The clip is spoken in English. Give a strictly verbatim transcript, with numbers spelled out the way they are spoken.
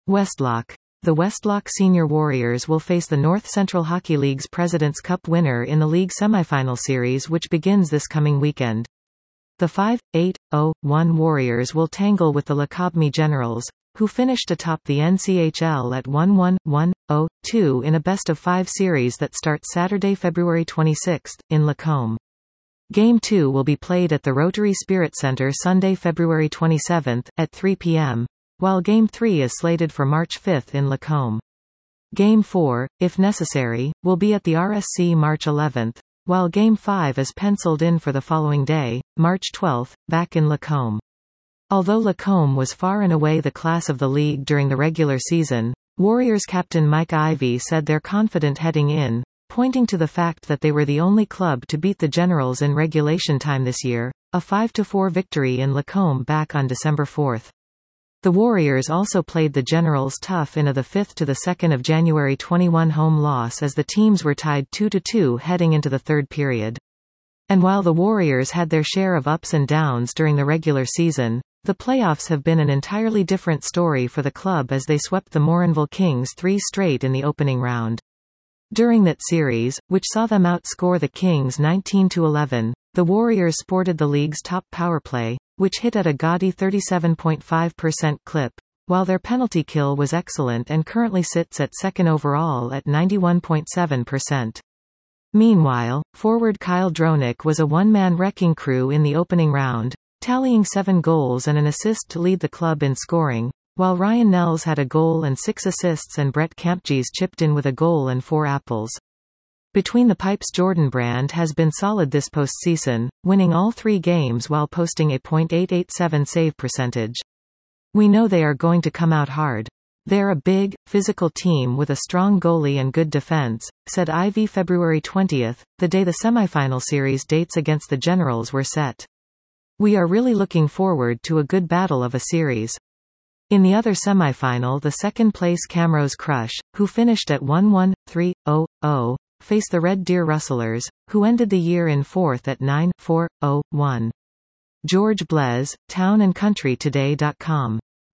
Westlock. The Westlock Senior Warriors will face the North Central Hockey League's President's Cup winner in the league semifinal series, which begins this coming weekend. The five eight oh one Warriors will tangle with the Lacobme Generals, who finished atop the N C H L at one one one oh two in a best-of-five series that starts Saturday, February twenty-sixth, in Lacombe. Game two will be played at the Rotary Spirit Centre Sunday, February twenty-seventh, at three p m, while Game three is slated for March fifth in Lacombe. Game four, if necessary, will be at the R S C March eleventh, while Game five is penciled in for the following day, March twelfth, back in Lacombe. Although Lacombe was far and away the class of the league during the regular season, Warriors captain Mike Ivey said they're confident heading in, pointing to the fact that they were the only club to beat the Generals in regulation time this year, a five to four victory in Lacombe back on December fourth. The Warriors also played the Generals tough in a the fifth to the second of January twenty-one home loss as the teams were tied two to two heading into the third period. And while the Warriors had their share of ups and downs during the regular season, the playoffs have been an entirely different story for the club as they swept the Morinville Kings three straight in the opening round. During that series, which saw them outscore the Kings nineteen to eleven, the Warriors sported the league's top power play, which hit at a gaudy thirty-seven point five percent clip, while their penalty kill was excellent and currently sits at second overall at ninety-one point seven percent. Meanwhile, forward Kyle Dronick was a one-man wrecking crew in the opening round, tallying seven goals and an assist to lead the club in scoring, while Ryan Nels had a goal and six assists and Brett Campgys chipped in with a goal and four apples. Between the Pipes, Jordan Brand has been solid this postseason, winning all three games while posting a point eight eight seven save percentage. We know they are going to come out hard. They're a big, physical team with a strong goalie and good defense, said Ivey February twentieth, the day the semifinal series dates against the Generals were set. We are really looking forward to a good battle of a series. In the other semifinal, the second-place Camrose Crush, who finished at one one three oh oh, face the Red Deer Rustlers, who ended the year in fourth at nine four oh one. George Blez, town and country today dot com